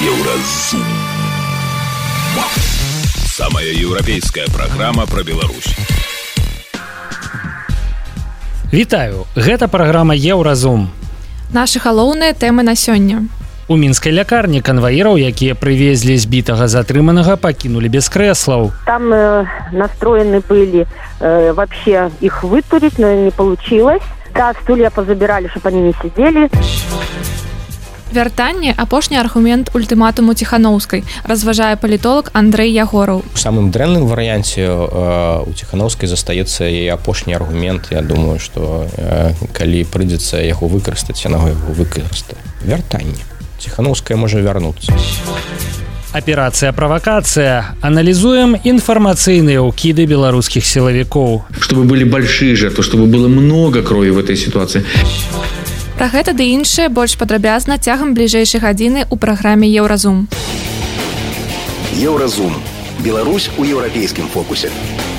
Еўразум. Самая еўрапейская праграма пра Беларусь. Вітаю, гэта праграма Еўразум. Нашы галоўныя тэмы на сёння. У мінскай лякарні канваіраў, якія прывезлі збітага затрыманага, пакінулі без крэслаў. Там настроены были вообще их вытурить, но не получилось. Да, стулья позабирали, чтобы они не сидели. Вяртанне – апошні аргумент ультыматуму Ціханаўскай, разважае палітолог Андрэй Ягораў. У самым дрэнным варыянце у Ціханаўскай застаецца яе апошні аргумент. Я думаю, што калі прыйдзецца яго выкарыстаць, яна яго выкарыстае. Вяртанне. Ціханаўская можа вярнуцца. Аперацыя «Правокация». Анализуем информационные укиды белорусских силовиков. Чтобы были большие жертвы, чтобы было много крови в этой ситуации. Пра гэта ды іншае больш падрабязна цягам бліжэйшай гадзіны ў праграме «Еўразум». Еўразум. Беларусь у еўрапейскім фокусе.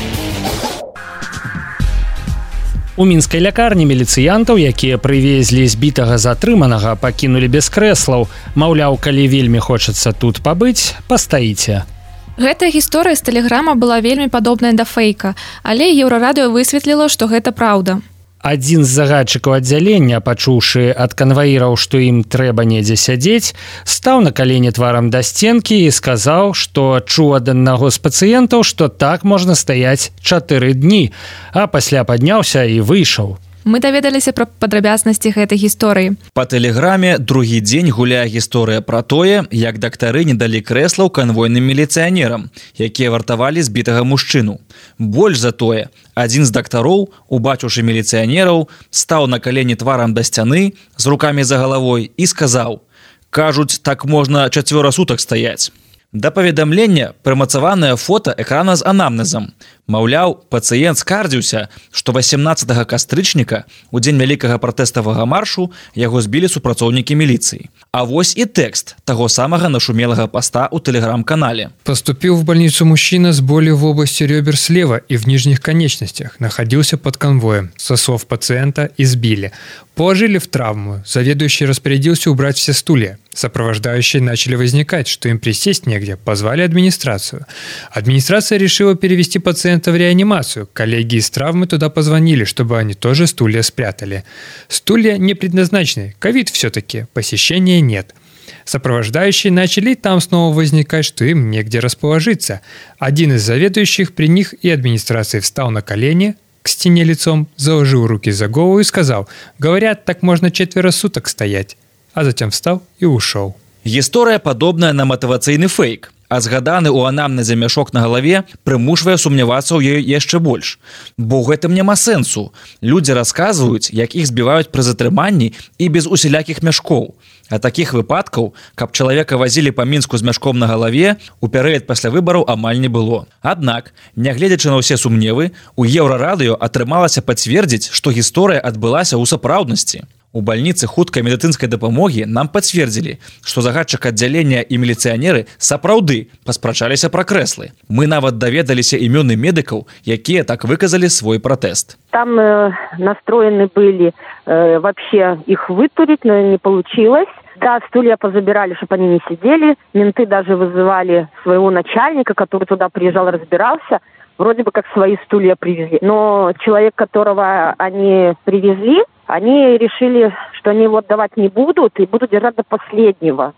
У мінскай лякарні міліцыянтаў, якія прывезлі збітага затрыманага, пакінулі без крэслаў. Маўляў, калі вельмі хочацца тут пабыць, пастаіце. Гэтая гісторыя з тэлеграма была вельмі падобная да фэйка, але Еўрарадыё высветліла, што гэта праўда. Адзін з загадчыкаў аддзялення, пачуўшы ад канваіраў, што ім трэба недзе сядзець, стаў на калені тварам да сценкі і сказаў, што чуў ад аднаго з пацыентаў, што так можна стаяць 4 дні, а пасля падняўся і выйшаў. Мы даведаліся пра падрабязнасці гэтай гісторыі. Па тэлеграме другі дзень гуляе гісторыя пра тое, як дактары не далі крэслаў канвойным міліцыянерам, якія вартавалі збітага мужчыну. Больш за тое, адзін з дактароў, убачыўшы міліцыянераў, стаў на калені тварам да сцяны з рукамі за галавой і сказаў: «Кажуць, так можна 4 сутак стаяць». Да паведамлення прымацаванае фота экрана з анамнезам. Маўляў, пацыент скардзіўся, што 18 кастрычніка, у дзень вялікага пратэставага маршу, яго збілі супрацоўнікі міліцыі. А вось і тэкст таго самага нашумелага поста ў телеграм-канале. Поступил в больницу мужчина с болью в области ребер слева и в нижних конечностях. Находился под конвоем. Со слов пациента избили. Положили в травму. Заведующий распорядился убрать все стулья. Сопровождающие начали возникать, что им присесть негде. Позвали администрацию. Администрация решила перевести пациента в реанимацию. Коллеги из травмы туда позвонили, чтобы они тоже стулья спрятали. Стулья не предназначены. Ковид все-таки. Посещения нет. Сопровождающие начали там снова возникать, что им негде расположиться. Один из заведующих при них и администрации встал на колени к стене лицом, заложил руки за голову и сказал: «Говорят, так можно 4 суток стоять». А затем встал и ушел. Гісторыя падобная на матывацыйны фейк, а згаданы ў анамнезе мяшок на галаве прымушвае сумнявацца ў ёй яшчэ больш. Бо ў гэтым няма сэнсу. Людзі расказваюць, як іх збіваюць пры затрыманні і без усялякіх мяшкоў. А такіх выпадкаў, каб чалавека вазілі па Мінску з мяшком на галаве, у перыяд пасля выбараў амаль не было. Аднак, нягледзячы на ўсе сумневы, у Еўрарадыё атрымалася пацвердзіць, што гісторыя адбылася ў сапраўднасці. У бальніцы хуткай медыцынскай дапамогі нам пацвердзілі, што загадчык аддзялення і міліцыянеры сапраўды паспрачаліся пра крэслы. Мы нават даведаліся імёны медыкаў, якія так выказалі свой пратэст. Там настроены были вообще их вытурить, но не получилось. Да, стулья позабирали, чтобы они не сидели. Менты даже вызывали своего начальника, который туда приезжал, разбирался. Вроде бы как свои стулья привезли. Но человек, которого они привезли, они решили, что они его отдавать не будут и будут держать до последнего,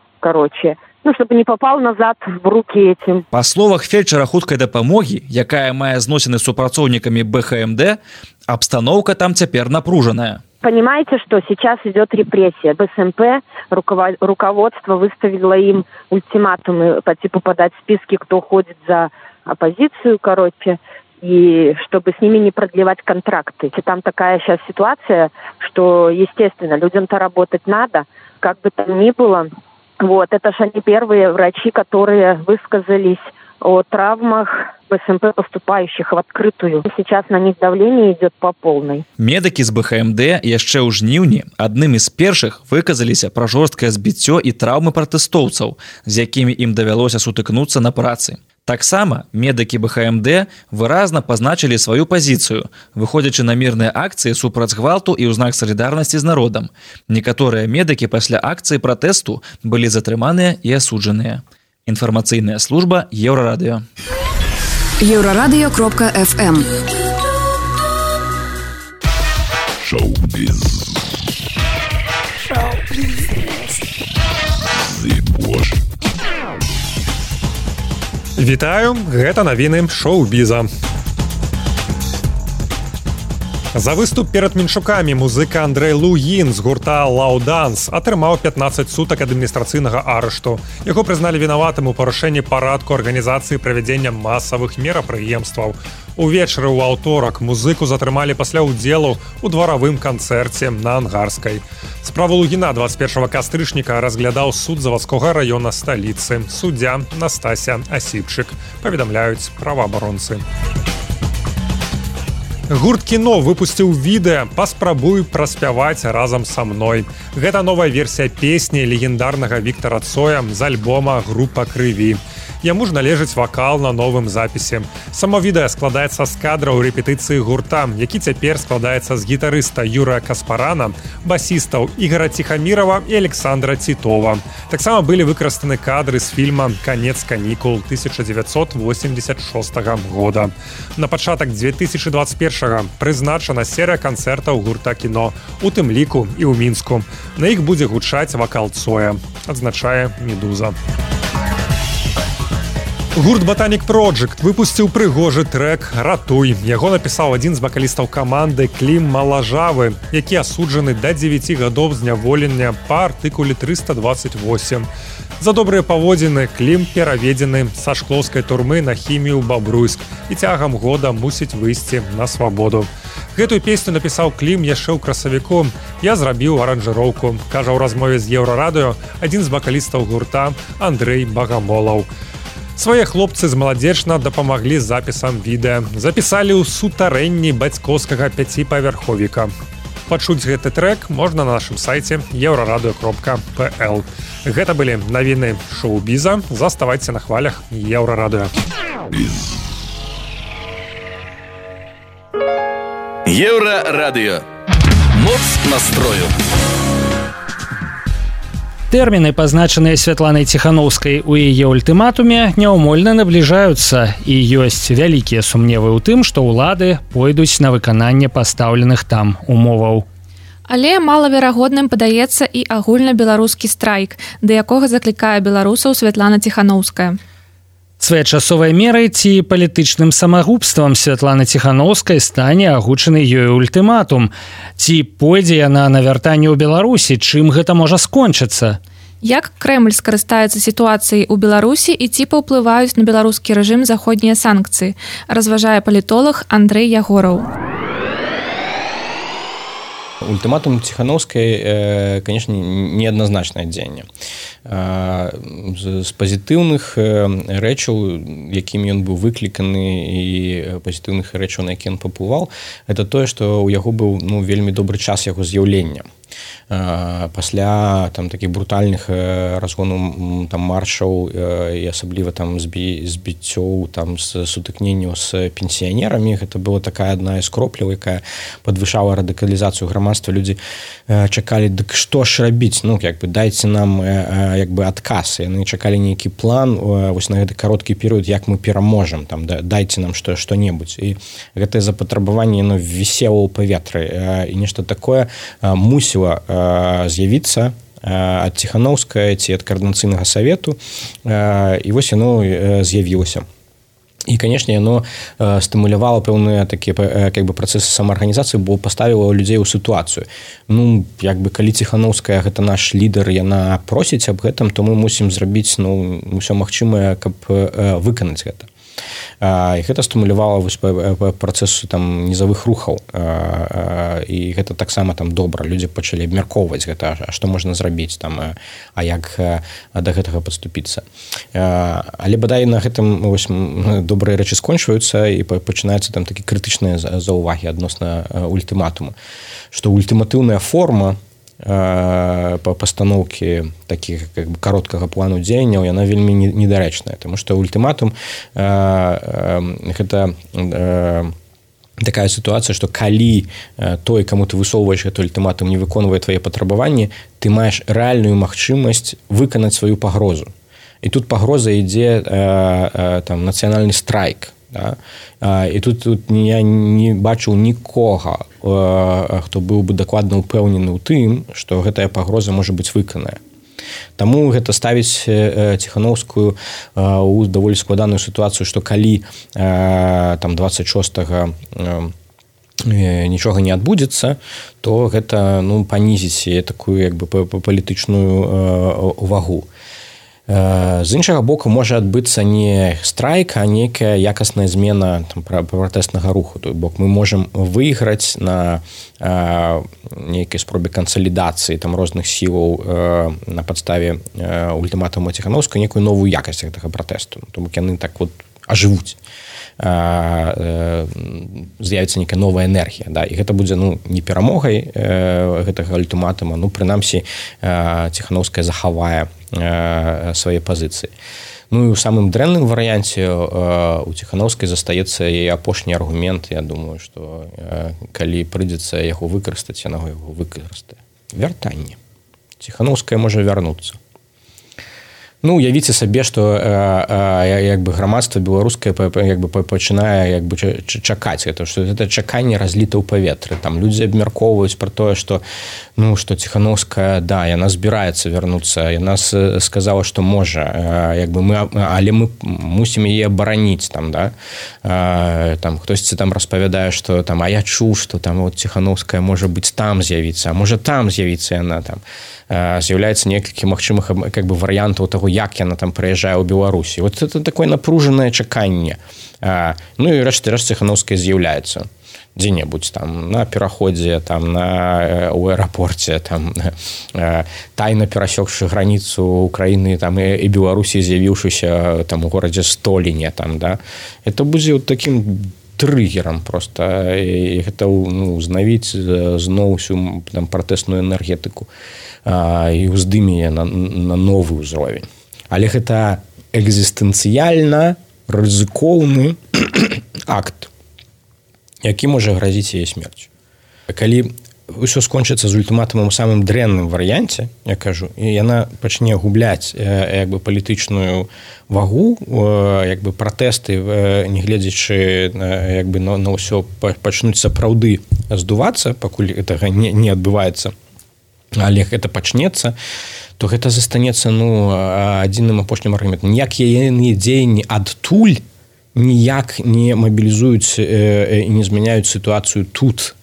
чтобы не попал назад в руки этим. Па словах фельчара хуткай дапамогі, якая мае зносіны з супрацоўнікамі БХМД, абстаноўка там цяпер напружаная. Понимаете, что сейчас идет репрессия. БСМП, руководство выставило им ультиматумы по типу подать списки, кто ходит за оппозицию, и чтобы с ними не продлевать контракты. Там такая сейчас ситуация, что, естественно, людям-то работать надо, как бы там ни было. Вот, это же они первые врачи, которые высказались о травмах БСМП, поступающих в открытую. Сейчас на них давление идет по полной. Медыкі з БХМД яшчэ ў жніўні адным з першых выказаліся пра жорсткае збіццё і траўмы пратэстоўцаў, з якімі ім давялося сутыкнуцца на працы. Таксама медыкі БХМД выразна пазначылі сваю пазіцыю, выходзячы на мірныя акцыі супраць гвалту і ў знак салідарнасці з народам. Некаторыя медыкі пасля акцыі пратэсту былі затрыманыя і асуджаныя. Інфармацыйная служба Еўрарадыё. Еўрарадыё.фм. Шоу-біз. Вітаю, гэта навіны шоу-біза. За выступ перад меншукамі музыка Андрэй Лугін з гурта «Лауданс» атрымаў 15 сутак адміністрацыйнага арышту. Яго прызналі вінаватым у парушэнні парадку арганізацыі правядзення масавых мерапрыемстваў. Увечары ў аўторак музыку затрымалі пасля ўдзелу ў дваравым канцэрце на Ангарскай. Справу Лугіна 21 кастрычніка разглядаў суд завадскога раёна сталіцы. Суддзя Настася Асіпчык, паведамляюць праваабаронцы. Гурт «Кіно» выпусціў відэа «Паспрабуй праспяваць разам са мной». Гэта новая версія песні легендарнага Віктара Цоя з альбома «Група крыві». Яму ж належыць вакал на новым запісе. Само відэа складаецца з кадраў рэпетыцыі гурта, які цяпер складаецца з гітарыста Юрыя Каспарана, басістаў Ігора Ціхамірава і Александра Цітова. Таксама былі выкарыстаны кадры з фільма «Канец канікул» 1986 года. На пачатак 2021 прызначана серыя канцэртаў гурта «Кіно», у тым ліку і ў Мінску. На іх будзе гучаць вакал Цоя, адзначае «Медуза». Гурт «Ботанік Проджект» выпусціў прыгожы трэк «Ратуй». Яго напісаў адзін з вакалістаў каманды Клім Малажавы, які асуджаны да 9 гадоў зняволення па артыкуле 328. За добрыя паводзіны Клім пераведзены са шклоўскай турмы на хімію Бабруйск і цягам года мусіць выйсці на свабоду. Гэтую песню напісаў Клім яшчэ ў красавіку. Я зрабіў аранжыроўку, кажа ў размове з Еўрарадыё адзін з вакалістаў гурта Андрэй Багамолаў. Свае хлопцы з маладзечна дапамаглі з запісам відэа. Запісалі ў сутарэнні бацькоўскага 5павярховіка. Пачуць гэты трэк можна на нашым сайце еўрарадыё.пл. Гэта былі навіны шоу-біза. Заставайце на хвалях Еўрарадыё. Еўрарадыё. Моц настрою. Тэрміны, пазначаныя Святланай Ціханаўскай у яе ультыматуме, няўмольна набліжаюцца і ёсць вялікія сумневы ў тым, што ўлады пойдуць на выкананне пастаўленых там умоваў. Але малаверагодным падаецца і агульнабеларускі страйк, да якога заклікае беларусаў Святлана Ціханаўская. Своечасовай мерай ці палітычным самагубствам Святланы Ціханаўскай стане агучаны ёй ультыматум. Ці пойдзе яна на вяртанне ў Беларусі, чым гэта можа скончыцца? Як Крэмль скарыстаецца сітуацыяй у Беларусі і ці паўплываюць на беларускі рэжым заходнія санкцыі, разважае палітолог Андрэй Ягораў. Ультыматум Ціханаўскай, конечно, неадназначнае дзеянне. З пазітыўных рэчаў, якімі ён быў выкліканы, і пазітыўных рэчаў, на які ён паўплываў, это тое, што ў яго быў вельмі добры час яго з'яўлення. Пасля там такіх брутальных разгону там маршаў і асабліва там збіццёў там з сутыкненняў з пенсіянерамі, гэта была такая адна з кропляў, якая падвышала радыкалізацыю грамадства. Людзі чакалі, дык што ж рабіць, дайце нам адказ. Яны чакалі нейкі план вось на гэты кароткі перыяд, як мы пераможам, там дайце нам што-небудзь. І гэтае запатрабаванне яно вісело ў паветры, і нешта такое мусіла з'явіцца ад Ціханаўскай ці ад каардынацыйнага савету, і вось яно з'явілася. І, канешне, яно стымулявала пэўныя такія працэсы самаарганізацыі, бо паставіла людзей у сітуацыю. Калі Ціханаўская гэта наш лідар, яна просіць аб гэтым, то мы мусім зрабіць усё магчымае, каб выканаць гэта. І гэта стымулявала працэсу там нізавых рухаў, і гэта таксама там добра. Людзі пачалі абмяркоўваць гэта, што можна зрабіць там, а як да гэтага падступіцца. Але бадай на гэтым добрыя рэчы скончваюцца, і пачынаюцца там такі крытычныя заўвагі адносна ультыматуму, што ультыматыўная форма пастаноўкі такіх как бы кароткага плану дзеянняў яна вельмі недарэчная, тому што ультыматум гэта такая сітуацыя, што калі той, каму ты высоўваеш гэты ультыматум, не выконвае твае патрабаванні, ты маеш рэальную магчымасць выканаць сваю пагрозу. І тут пагроза ідзе там нацыянальны страйк. Да? І тут я не бачыў нікога, хто быў бы дакладна ўпэўнены ў тым, што гэтая пагроза можа быць выканая. Таму гэта ставіць Ціханаўскую ў даволі складаную сітуацыю, што калі там 26-го нічога не адбудзецца, то гэта панізіць такую як бы палітычную увагу. З іншага боку можа адбыцца не страйк, а нейкая якасная змена пратэснага руху. То бок мы можам выйграць на нейкай спробе кансалідацыі там розных сілаў на падставе ультыматуму Ціханаўскай некую новую якасць гэтага пратэсту. То бок яны так вот ажывуць. З'явіцца нейкая новая энергія, да? І гэта будзе не перамогай гэтага ультыматума, прынамсі Ціханаўская захавае свае пазіцыі. І ў самым дрэнным варыянце у Ціханаўскай застаецца яе апошні аргумент. Я думаю, што калі прыйдзецца яго выкарыстаць, яна яго выкарыстае. Вяртанне. Ціханаўская можа вярнуцца. Уявіце сабе, што як бы грамадства беларускае як бы пачынае як бы чакаць гэта, што гэта чаканне разліта ў паветры. Там людзі абмяркоўваюць пра тое, што што Ціханаўская, да, яна збіраецца вярнуцца, яна сказала, што можа, як бы але мы мусім яе абараніць там, да. Там хтосьці там распавядае, што там я чуў, што там вот Ціханаўская можа быць там з'явіцца, а можа там з'явіцца яна там. З'яўляецца некалькі магчымых как бы варыянтаў таго, як яна там прыязджае ў Беларусі. Вот это такое напружанае чаканне. І рэшт Ціханаўская з'яўляецца дзе-небудзь там на пераходзе, там у аэрапорце, там тайна перасекшы граніцу Украіны там і Беларусі, з'явіўшыся там у горадзе Століне там, да. Это будзе вот таким трыгерам просто, і гэта узнавіць зноў усю там пратэсную энергетыку і ўздыме на новы ўзровень. Але гэта экзістэнцыяльна рызыкоўны акт, які можа гразіць яе смерцю. Калі ўсё скончыцца з ультыматумам у самым дрэнным варыянце, я кажу, і яна пачне губляць як бы палітычную вагу, як бы пратэсты, нягледзячы як бы на ўсё пачнуць сапраўды здувацца, пакуль гэтага не адбываецца, але гэта пачнецца, то гэта застанецца адзіным апошнім аргументам. Ніяк яе дзеянні адтуль ніяк не мабілізуюць і не змяняюць сітуацыю тут.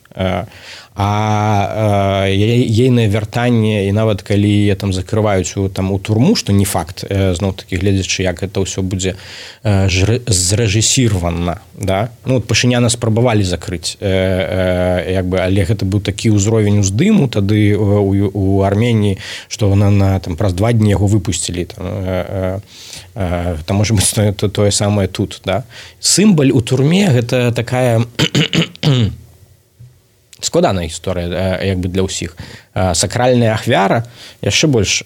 А ейнае вяртанне, і нават калі там закрываюць у турму, што не факт, зноў-такі гледзячы, як гэта ўсё будзе зрэжысіравана, да? Пашыняна спрабавалі закрыць, як бы, але гэта быў такі ўзровень уздыму тады у Арменіі, што на праз 2 дні яго выпусцілі. Там можа быць тое самае тут, да? Сімбаль у турме гэта такая складаная гісторыя як бы для ўсіх. Сакральная ахвяра яшчэ больш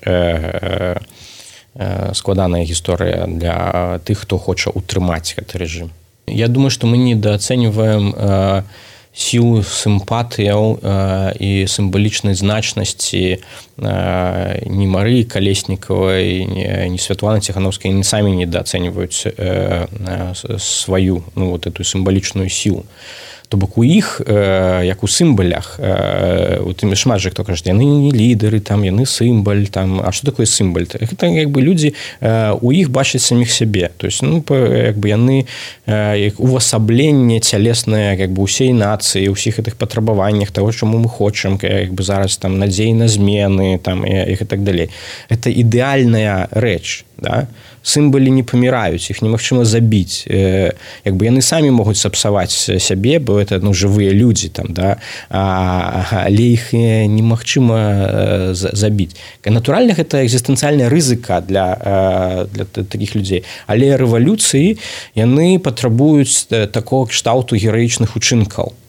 складаная гісторыя для тых, хто хоча ўтрымаць гэты рэжым. Я думаю, што мы недаацэньваем сілу сімпатыяў і сімвалічнай значнасці ні Марыі Калеснікавай, ні Святланы Ціханаўскай, яны самі недаацэньваюць сваю вот эту сімвалічную сілу. То бок у іх, як у сімбалях, шмат же хто кажа, яны не лідары, там, яны сімбаль, там, а што такое сімбаль? Гэта як бы людзі у іх бачаць саміх сябе. То есть, як бы яны увасабленне цялеснае як бы усей нацыі, усіх гэтых патрабаваннях таго, чаму мы хочам, як бы зараз там надзей на змены, там, і так далей. Это ідэальная рэч, да? Сімбалі не паміраюць, іх немагчыма забіць. Як бы яны самі могуць сапсаваць сябе, бо это жывыя людзі там, да? Але іх немагчыма забіць. Натуральна, гэта экзістэнцыяльная рызыка для такіх людзей. Але рэвалюцыі яны патрабуюць такого кшталту гераічных учынкаў.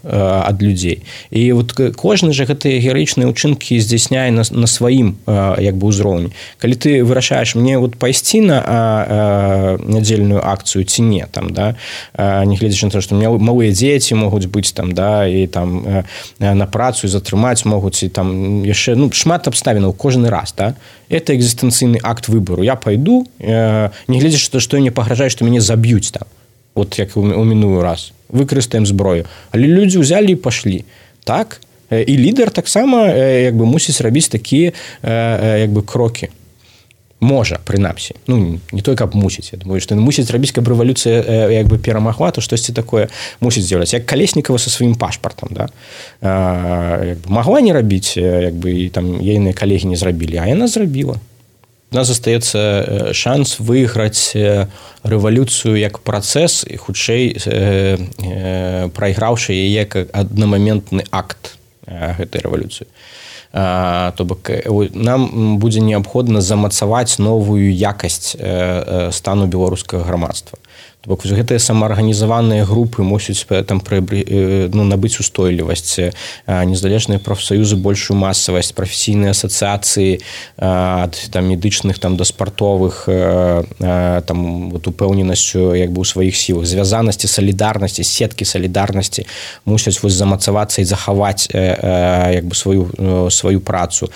ад людзей. І вот кожны же гэтыя гераічныя ўчынкі здзяйсняе на сваім як бы ўзроўні. Калі ты вырашаеш мне вот пайсці на нядзельную акцыю ці не, там, да, нягледзячы на то, што у меня малыя дзеці могуць быць там, да, і там на працу затрымаць могуць, і там яшчэ шмат абставінаў кожны раз, да. Это экзістэнцыйны акт выбару. Я пайду, нягледзячы на то, што я не пагражаю, што мяне заб'юць там, вот як у мінулы раз. Выкарыстаем зброю. Але людзі ўзялі і пашлі. Так? І лідар таксама як бы мусіць рабіць такія як бы крокі. Можа, прынамсі. Не той, каб мусіць. Я думаю, што мусіць рабіць, каб рэвалюцыя як бы перамагла, то штосьці такое мусіць з'яўляцца. Як Калеснікава са сваім пашпартам, да? Як бы магла не рабіць, як бы і там ейныя калегі не зрабілі, а яна зрабіла. У нас застаецца шанс выйграць рэвалюцыю як працэс і хутчэй прайграўшы яе як аднамаментны акт гэтай рэвалюцыі. То бок нам будзе неабходна замацаваць новую якасць стану беларускага грамадства. То бок гэтыя самаарганізаваныя групы мусяць там набыць устойлівасць, незалежныя прафсаюзы большую масавасць, прафесійныя асацыяцыі ад там медычных там да спартовых там вот упэўненасцю як бы ў сваіх сілах, звязанасці, салідарнасці, сеткі салідарнасці мусяць вось замацавацца і захаваць як бы сваю працу.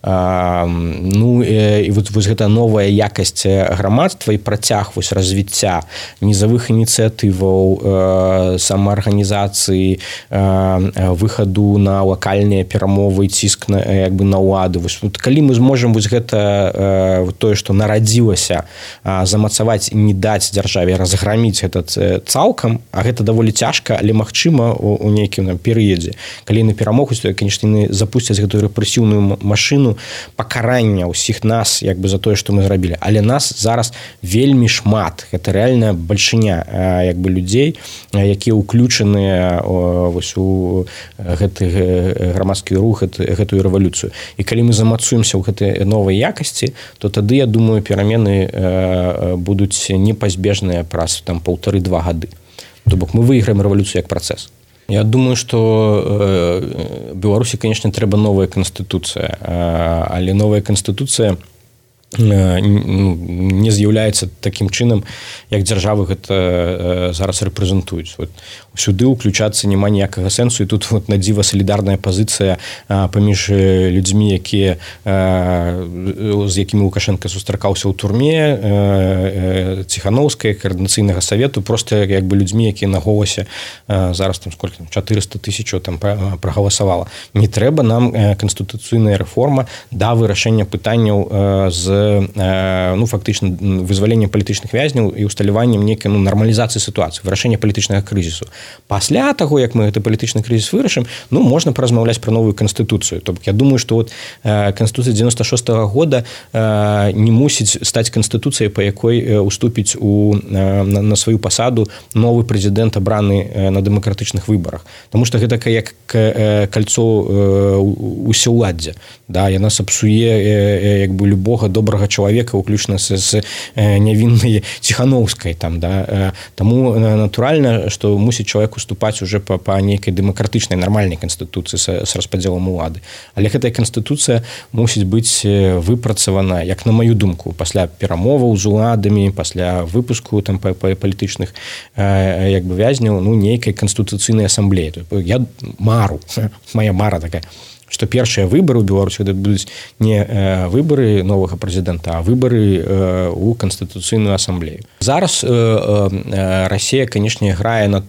І вось гэта новая якасць грамадства і працяг вось развіцця нізавых ініцыятываў, самаарганізацыі, выхаду на лакальныя перамовы, ціск як бы на ўладу. Калі мы зможам вось гэта тое, што нарадзілася, замацаваць і не даць дзяржаве разграміць гэта цалкам, а гэта даволі цяжка, але магчыма у нейкім перыядзе. Калі яны перамогуць, то, канешне, яны запусцяць гэтую рэпрэсіўную машыну пакарання ўсіх нас як бы за тое, што мы зрабілі. Але нас зараз вельмі шмат. Гэта рэальна большая як бы людзей, якія ўключаныя вось у гэты грамадскі рух, гэтую рэвалюцыю. І калі мы замацуемся ў гэтай новай якасці, то тады, я думаю, перамены будуць непазбежныя праз там 1,5-2 гады. То бок мы выйграем рэвалюцыю як працэс. Я думаю, што Беларусі, канешне, трэба новая канстытуцыя, але новая канстытуцыя не з'яўляецца такім чынам, як дзяржавы гэта зараз рэпрэзентуюць. Сюды ўключацца няма ніякага сэнсу, і тут на дзіва салідарная пазіцыя паміж людзьмі, якія з якімі Лукашенко сустракаўся ў турме, Ціханаўскай, каардынацыйнага савету, проста як бы людзьмі, якія на голасе зараз там сколько 400 000 там прагаласавала. Не трэба нам канстытуцыйная рэформа да вырашэння пытанняў з фактычна вызвалення палітычных вязняў і усталяваннем нейкай нармалізацыі сітуацыі, вырашэння палітычнага крызісу. Пасля таго, як мы гэты палітычны крызіс вырашым, можна паразмаўляць пра новую канстытуцыю. То бок я думаю, што канстытуцыя 96-го года не мусіць стаць канстытуцыяй, па якой уступіць на сваю пасаду новы прэзідэнт, абраны на дэмакратычных выбарах. Таму што гэта як кальцо усеўладдзя. Да, яна сапсуе як бы любога добрага чалавека, уключна з нявіннай Ціханаўскай там, да. Таму натуральна, што мусіць чалавек уступаць уже па нейкай дэмакратычнай нармальнай канстытуцыі з распадзелам улады. Але гэтая канстытуцыя мусіць быць выпрацавана, як на маю думку, пасля перамоваў з уладамі, пасля выпуску там палітычных як бы вязняў, нейкай канстытуцыйнай асамблеі. Я мару, моя мара такая, што першыя выбары ў Беларусі будуць не выбары новага прэзідэнта, а выбары ў канстытуцыйную асамблею. Зараз Расія, канешне, грае на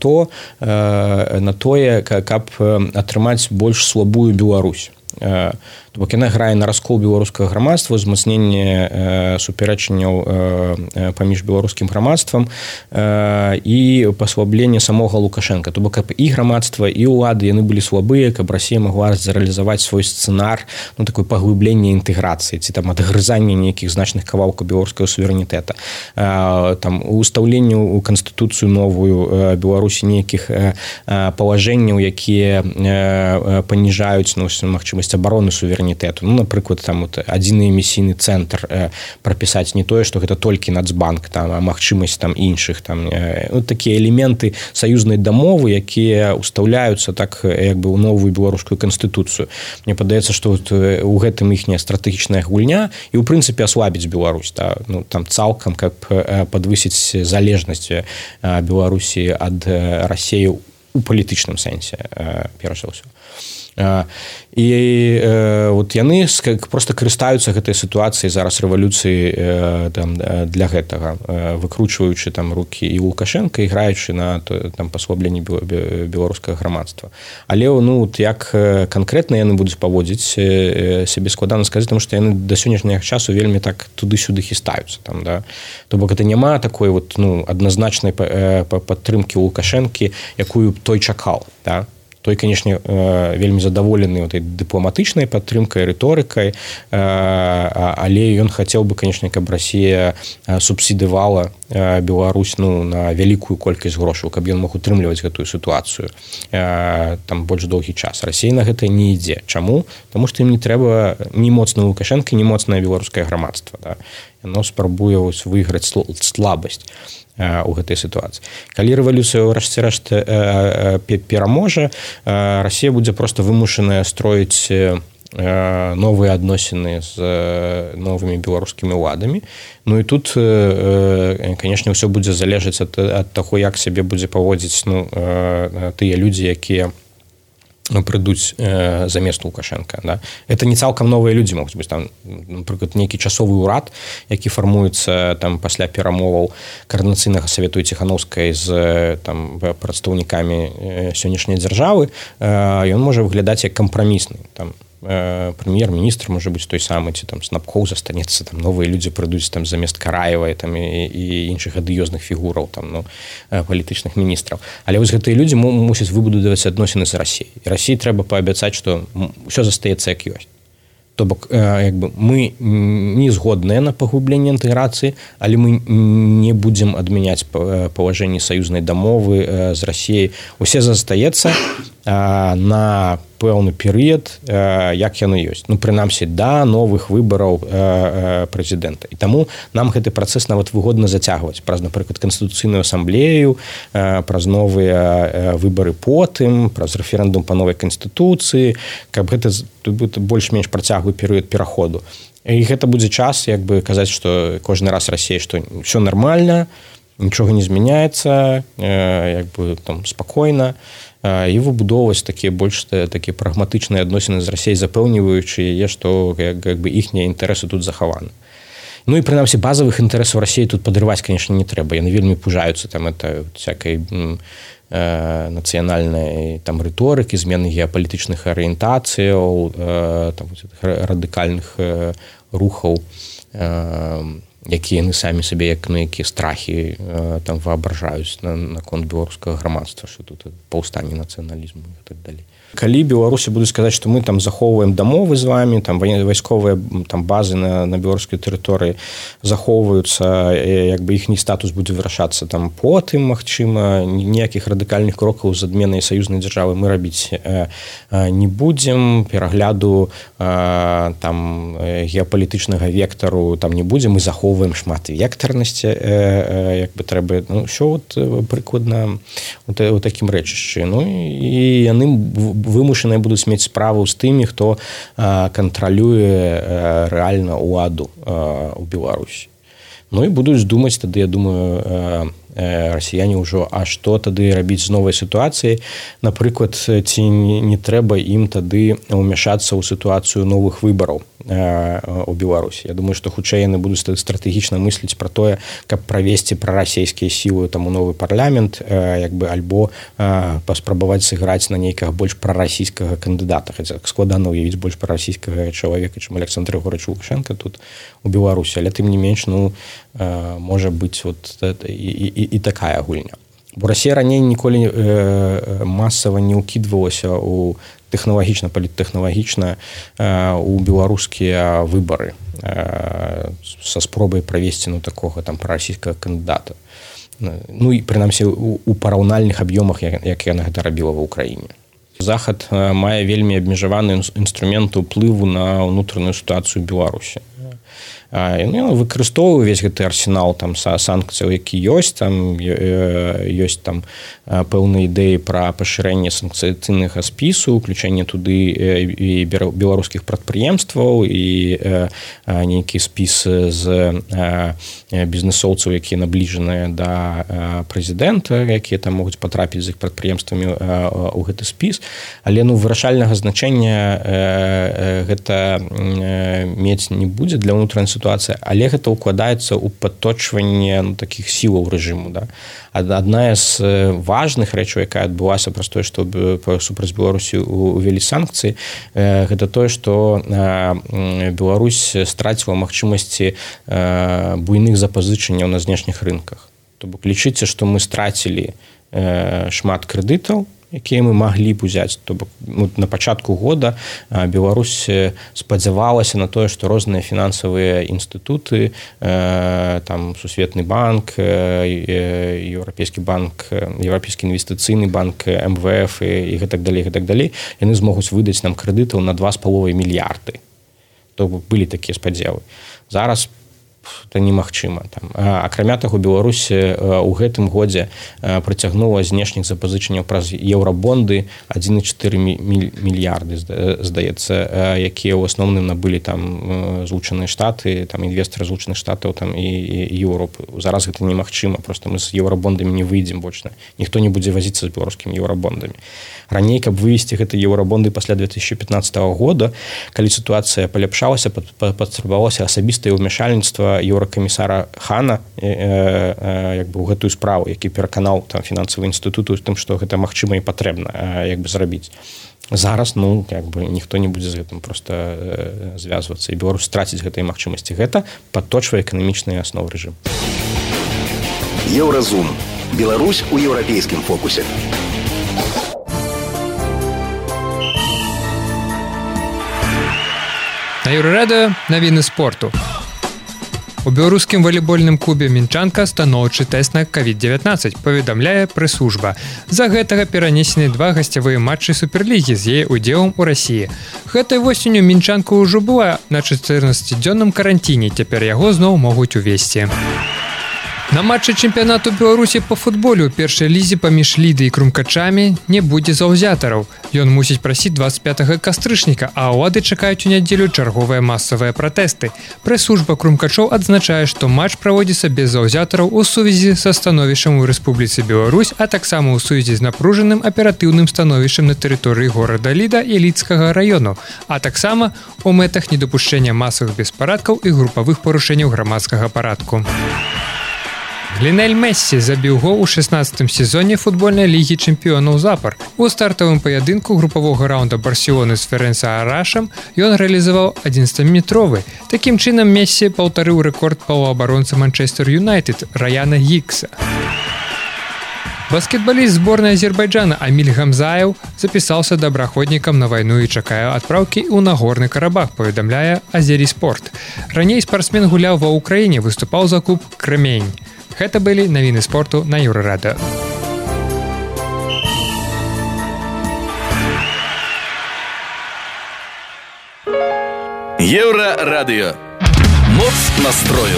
тое, каб атрымаць больш слабую Беларусь. То бок яна грае на раскол беларускага грамадства, узмацненне супярэчанняў паміж беларускім грамадствам і паслабленне самога Лукашенка. То бок каб і грамадства, і ўлады яны былі слабыя, каб Расія магла рэалізаваць свой сцэнар, такое паглыбленне інтэграцыі ці там адгрызання нейкіх значных кавалкаў беларускага суверэнітэта, там устаўленне ў канстытуцыю новую Беларусі нейкіх палажэнняў, якія паніжаюць магчымасць абароны суверэнітэта суверэнітэту. Ну, напрыклад, там вот адзіны эмісійны цэнтр прапісаць не тое, што гэта толькі Нацбанк, там, а магчымасць там іншых там вот такія элементы саюзнай дамовы, якія устаўляюцца так як бы ў новую беларускую канстытуцыю. Мне падаецца, што вот у гэтым іхняя стратэгічная гульня і ў прынцыпе аслабіць Беларусь, да? Ну, там цалкам каб падвысіць залежнасць Беларусі ад Расіі у палітычным сэнсе перш за ўсё. І вот яны просто карыстаюцца гэтай сітуацыяй зараз рэвалюцыі там для гэтага, выкручваючы там рукі і Лукашенка, і граючы на там паслабленні беларускага грамадства. Але ну вот як канкрэтна яны будуць паводзіць сябе, складана сказаць, тому што яны да сённяшняга часу вельмі так туды-сюды хістаюцца там, да. То бок гэта няма такой вот ну адназначнай падтрымкі Лукашэнкі, якую той чакаў, да. Той, конечно, вельмі задаволены этой дыпламатычнай падтрымкай, рыторыкай, але ён хацеў бы, конечно, каб Расія субсідывала Беларусь ну, на вялікую колькасць грошаў, каб ён мог утрымліваць гэтую сітуацыю там больш доўгі час. Расія на гэта не ідзе. Чаму? Таму што ім не трэба ні моцны Лукашэнка, ні моцнае беларускае грамадства. Да? Яно спрабуе выйграць слабасць у гэтай сітуацыі. Калі рэвалюцыя ўрэшце рэшт пераможа, Расія будзе проста вымушаная строіць новыя адносіны з новымі беларускімі ўладамі. Ну і тут, канешне, ўсё будзе залежаць ад таго, як сябе будзе паводзіць ну, тыя людзі, якія прыйдуць замест Лукашенка. Да? Это не цалкам новыя людзі могуць быць. Там, напрыклад, нейкі часовы ўрад, які фармуецца там, пасля перамоваў Коордынацыйнага савету Ціханаўскай з там, прадстаўнікамі сённяшняй дзяржавы, ён можа выглядаць як кампрамісны. Там, прэм'ер-міністр можа быць той самы, ці там Снапкоў застанецца, там новыя людзі прыйдуць там замест Караевай там і іншых адыёзных фігураў там ну палітычных міністраў. Але вось гэтыя людзі мусяць выбудаваць адносіны з Расіяй. І Расіі трэба паабяцаць, што ўсё застаецца як ёсць. То бок як бы мы не згодныя на паглыбленне інтэграцыі, але мы не будзем адмяняць палажэнні саюзнай дамовы з Расіяй. Усе застаецца на пэўны перыяд, як яны ёсць. Ну, прынамсі, да новых выбараў прэзідэнта. І таму нам гэты працэс нават выгодна зацягваць праз, напрыклад, Канстытуцыйную асамблею, праз новыя выбары потым, праз рэферэндум па новай Канстытуцыі, каб гэта больш-менш працяглы перыяд пераходу. І гэта будзе час, як бы казаць, што кожны раз Расія, што ўсё нармальна, нічога не змяняецца, як бы там спакойна, і выбудоўваць такія больш такія прагматычныя адносіны з Расіяй, запэўніваючы яе, што як бы іхнія інтарэсы тут захаваны. Ну і прынамсі базавых інтарэсаў Расіі тут падрываць, конечно, не трэба. Яны вельмі пужаюцца там это всякай нацыянальнай там рыторыкі, змены геапалітычных арыентацыяў, там радыкальных рухаў, якія яны самі сабе як на якія страхі там воображаюць наконт беларускага грамадства, што тут паўстанне нацыяналізму і так далей. Калі Беларусі будуць сказаць, што мы там захоўваем дамовы з вамі, там вайсковыя там базы на беларускай тэрыторыі захоўваюцца, як бы іхні статус будзе вырашацца там потым, магчыма, ніякіх радыкальных крокаў з адменай саюзнай дзяржавы мы рабіць не будзем, перагляду там геапалітычнага вектару там не будзем, мы захоўваем шмат вектарнасці, як бы трэба, ну, ўсё вот прыкладна у такім рэчышчы. Ну і яны вымушаныя будуць мець справу з тымі, хто кантралюе рэальна ўладу ў Беларусі. Ну і будуць думаць тады, я думаю, расіяне ўжо, а што тады рабіць з новай сітуацыяй? Напрыклад, ці не трэба ім тады ўмяшацца ў сітуацыю новых выбараў у Беларусі. Я думаю, што хутчэй яны будуць стратэгічна мысліць пра тое, каб правесці прарасійскія сілы там у новы парламент, як бы альбо паспрабаваць сыграць на нейкага больш прарасійскага кандыдата. Хаця складана ўявіць больш прарасійскага чалавека, чым Александр Григорьевич Лукашенко тут у Беларусі, але тым не менш, ну, можа быць вот і такая гульня. Бо Расія раней ніколі масава не ўкідвалася ў тэхналагічна, паліттэхналагічна у беларускія выбары са спробай правесці ну, такога там прарасійскага кандыдата. Ну і прынамсі у параўнальных аб'ёмах, як яна гэта рабіла ва ўкраіне. Захад мае вельмі абмежаваны інструмент уплыву на ўнутраную сітуацыю Беларусі. Ён выкарыстоўвае ўвесь гэты арсенал там санкцыяў, які ёсць, там ёсць там пэўныя ідэі пра пашырэнне санкцыйнага спісу, уключэнне туды і беларускіх прадпрыемстваў і нейкі спіс з бізнесоўцаў, якія набліжаныя да прэзідэнта, якія там могуць патрапіць з іх прадпрыемствамі ў гэты спіс, але вырашальнага значэння гэта мець не будзе для ўнутранай сітуацыі, але гэта ўкладаецца ў падточванне такіх сілаў рэжыму. Да? Адна з важных рэчаў, якая адбылася праз тое, што супраць Беларусі увялі санкцыі, гэта тое, што Беларусь страціла магчымасці буйных запазычанняў на знешніх рынках. То бок лічыце, што мы страцілі шмат крэдытаў, якія мы маглі б узяць. То бок на пачатку года Беларусь спадзявалася на тое, што розныя фінансавыя інстытуты, там Сусветны банк, Еўрапейскі банк, Еўрапейскі інвестыцыйны банк, МВФ і гэтак далей, яны змогуць выдаць нам крэдытаў на 2,5 мільярды. То бок былі такія спадзевы. Зараз это немагчыма. Акрамя таго, Беларусь у гэтым годзе прыцягнула знешніх запазычанняў праз еўрабонды 1,4 мільярды, здаецца, якія ў асноўным набылі там Злучаныя Штаты, там інвестары Злучаных Штатаў там і Еўропы. Зараз гэта немагчыма, просто мы з еўрабондамі не выйдзем больш. Ніхто не будзе вазіцца з беларускімі еўрабондамі. Раней, каб вывесці гэты еўрабонды пасля 2015 года, калі сітуацыя паляпшалася, патрабавалася асабістае ўмяшальніцтва еўракамісара Хана як бы ў гэтую справу, які пераканаў там фінансавы інстытут у тым, што гэта магчыма і патрэбна як бы зрабіць. Зараз як бы ніхто не будзе з гэтым просто звязвацца, і Беларусь страціць гэтай магчымасці. Гэта падточвае эканамічныя асновы рэжыму. Еўразум. Беларусь у еўрапейскім фокусе. На Еўрарадыё навіны спорту. У беларускім валейбольным клубе «Мінчанка» станоўчы тэст на COVID-19, паведамляе прэс-служба. З-за гэтага перанесены 2 гасцявыя матчы суперлігі з яе удзелам у Расіі. Гэтай восенню «Мінчанка» ўжо была на 14-дзённым каранціне, цяпер яго зноў могуць увесці. На матчы чэмпіянату Беларусі па футболе ў першай лізе паміж Лідай і Крумкачамі не будзе заўзятараў. Ён мусіць прасіць 25 кастрычніка, а ўлады чакаюць у нядзелю чарговыя масавыя пратэсты. Прэс-служба Крумкачоў адзначае, што матч праводзіцца без заўзятараў у сувязі са становішчам у Рэспубліцы Беларусь, а таксама ў сувязі з напружаным аператыўным становішчам на тэрыторыі горада Ліда і Лідскага раёну, а таксама у мэтах недапушчэння масавых беспарадкаў і групавых парушэнняў грамадскага парадку. Ліонель Мессі забіў гол у 16-м сезоне футбольнай лігі чэмпіёнаў запар. У стартавым паядынку групавога раўнда Барселоны з Ферэнцварашам ён рэалізаваў 11-метровы. Такім чынам Мессі паўтарыў рэкорд паўабаронца Манчестер Юнайтед Раяна Гікса. Баскетбаліст зборнай Азербайджана Амиль Гамзаев запісаўся добраходнікам на вайну і чакае адпраўкі ў Нагорны Карабах, паведамляе Азері Спорт. Раней спартсмен гуляў ва ўкраіне, выступаў за клуб «Кремень». Гэта былі навіны спорту на Еўрарадыё. Еўрарадыё. Моц настрою.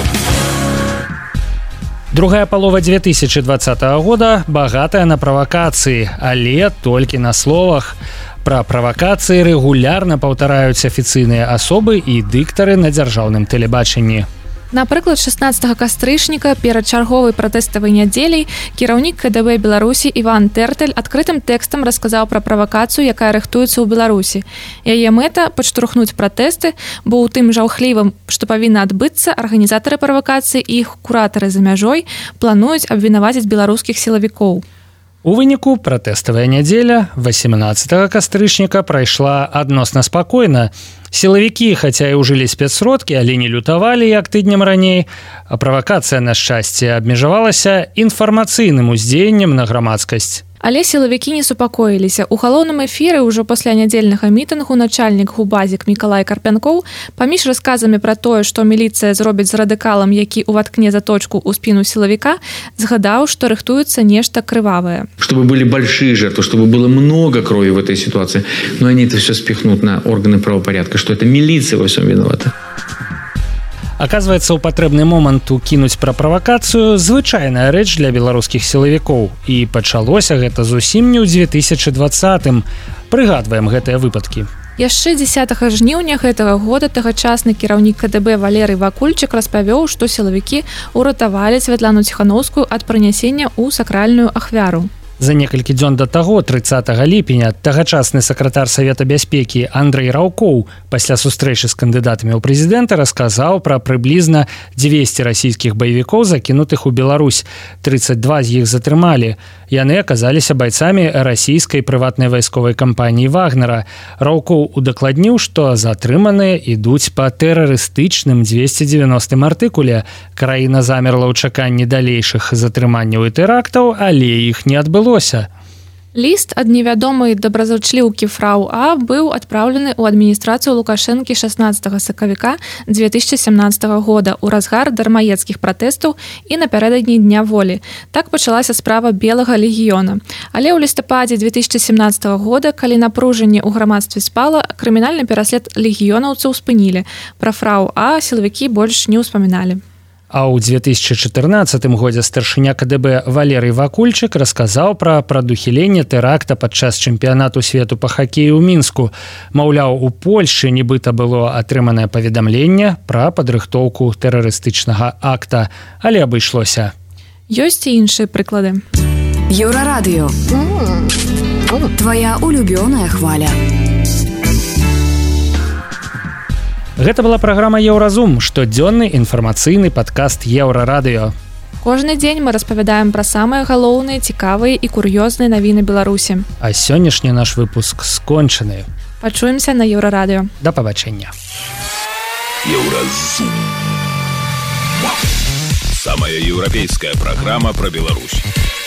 Другая палова 2020 года багатая на правакацыі, але толькі на словах. Пра правакацыі рэгулярна паўтараюць афіцыйныя асобы і дыктары на дзяржаўным тэлебачанні. Напрыклад, 16 кастрычніка перад чарговай пратэставай нядзеляй кіраўнік КДБ Беларусі Іван Тэртэль адкрытым тэкстам расказаў пра правакацыю, якая рыхтуецца ў Беларусі. Яе мэта падштурхнуць пратэсты, бо ў тым жаўхлівым, што павінна адбыцца, арганізатары правакацыі і іх куратары за мяжой плануюць абвінаваціць беларускіх сілавікоў. У выніку пратэставая нядзеля 18 кастрычніка прайшла адносна спакойна. Сілавікі, хаця і ўжылі спецсродкі, але не лютавалі, як тыднем раней, а правакацыя, на шчасце, абмежавалася інфармацыйным уздзеяннем на грамадскасць. Але сілавікі не супакоіліся. У галоўным эфіры ўжо пасля нядзельнага мітынгу начальнік губазік Мікалай Карпянкоў паміж расказамі пра тое, што міліцыя зробіць з радыкалам, які ўваткне заточку ў спіну сілавіка, згадаў, што рыхтуецца нешта крывавае. Чтобы были большие жертвы, чтобы было много крови в этой ситуации, но они это все спихнут на органы правопорядка, что это милиция во всем виновата. Оказывается, у патрэбны момант укінуць пра правакацыю звычайная рэч для беларускіх сілавікоў. І пачалося гэта зусім не ў 2020-м. Прыгадваем гэтыя выпадкі. Яшчэ 10 жніўня гэтага года тагачасны кіраўнік КДБ Валерый Вакульчык распавёў, што сілавікі ўратавалі Святлану Ціханаўскую ад прынясення ў сакральную ахвяру. За некалькі дзён да таго, 30 ліпеня, тагачасны сакратар Савета бяспекі Андрэй Раўкоў пасля сустрэчы з кандыдатамі ў прэзідэнта расказаў пра прыблізна 200 расійскіх баевікоў, закінутых у Беларусь. 32 з іх затрымалі. Яны аказаліся байцамі расійскай прыватнай вайсковай кампаніі Вагнера. Раўкоў удакладніў, што затрыманыя ідуць па тэрарыстычным 290 артыкуле. Краіна замерла ў чаканні далейшых затрыманняў і тэрактаў, але іх не адбылося. Ліст ад невядомай добразычліўкі фрау А быў адпраўлены ў адміністрацыю Лукашэнкі 16 сакавіка 2017 года ў разгар дармаедскіх пратэстаў і напярэдадні Дня волі. Так пачалася справа Белага легіёна. Але ў лістападзе 2017 года, калі напружанне ў грамадстве спала, крымінальны пераслед легіёнаўцаў спынілі. Пра фрау А сілавікі больш не ўспаміналі. А ў 2014 годзе старшыня КДБ Валерый Вакульчык расказаў пра прадухіленне тэракта падчас чэмпіянату свету па хакею ў Мінску. Маўляў, у Польшы нібыта было атрыманае паведамленне пра падрыхтоўку тэрарыстычнага акта, але абышлося. Ёсць і іншыя прыклады. Еўрарадыё. Твая улюбёная хваля. Гэта была праграма «Еўразум», штодзённы інфармацыйны падкаст «Еўрарадыё». Кожны дзень мы распавядаем пра самыя галоўныя, цікавыя і кур'ёзныя навіны Беларусі. А сённяшні наш выпуск скончаны. Пачуемся на Еўрарадыё. Да пабачэння. «Еўразум». Самая еўрапейская праграма пра Беларусь.